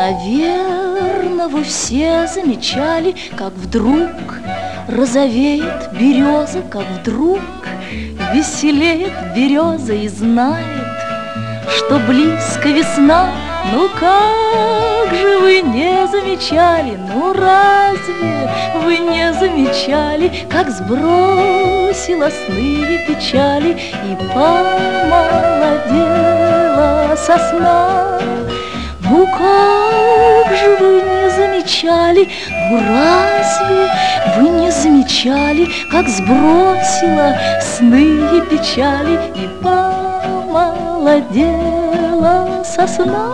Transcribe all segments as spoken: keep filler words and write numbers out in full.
Наверно, вы все замечали, как вдруг розовеет береза, как вдруг веселеет береза и знает, что близко весна. Ну как же вы не замечали, ну разве вы не замечали, как сбросила сны и печали и помолодела сосна? Ну как же вы не замечали, ну разве вы не замечали, как сбросила сны и печали и помолодела сосна?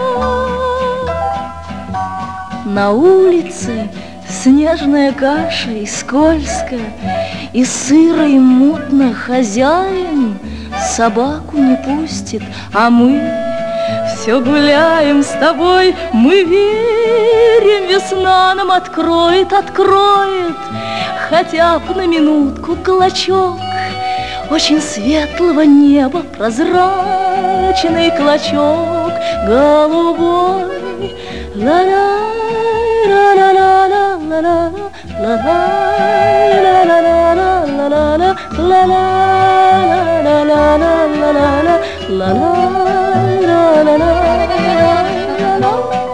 На улице снежная каша и скользкая, и сыро и мутно хозяин собаку не пустит, а мы все гуляем с тобой, мы верим, весна нам откроет, откроет, хотя б на минутку клочок очень светлого неба, прозрачный клочок голубой. Ла-ла, ла-ла-ла-ла-ла-ла, ла-ла-ла-ла-ла-ла-ла, ла-ла-ла-ла-ла-ла-ла.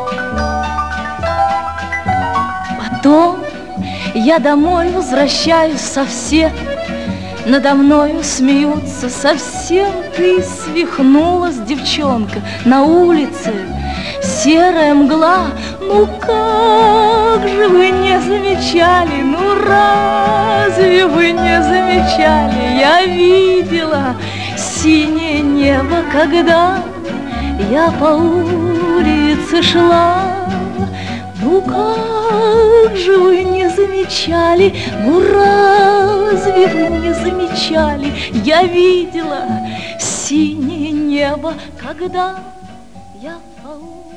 Потом я домой возвращаюсь совсем, надо мною смеются совсем. Ты свихнулась, девчонка, на улице серая мгла. Ну как же вы не замечали, ну разве вы не замечали? Я видела синее небо, когда я по улице шла. Ну как же вы не замечали, ну разве вы не замечали? Я видела синее небо, когда я по улице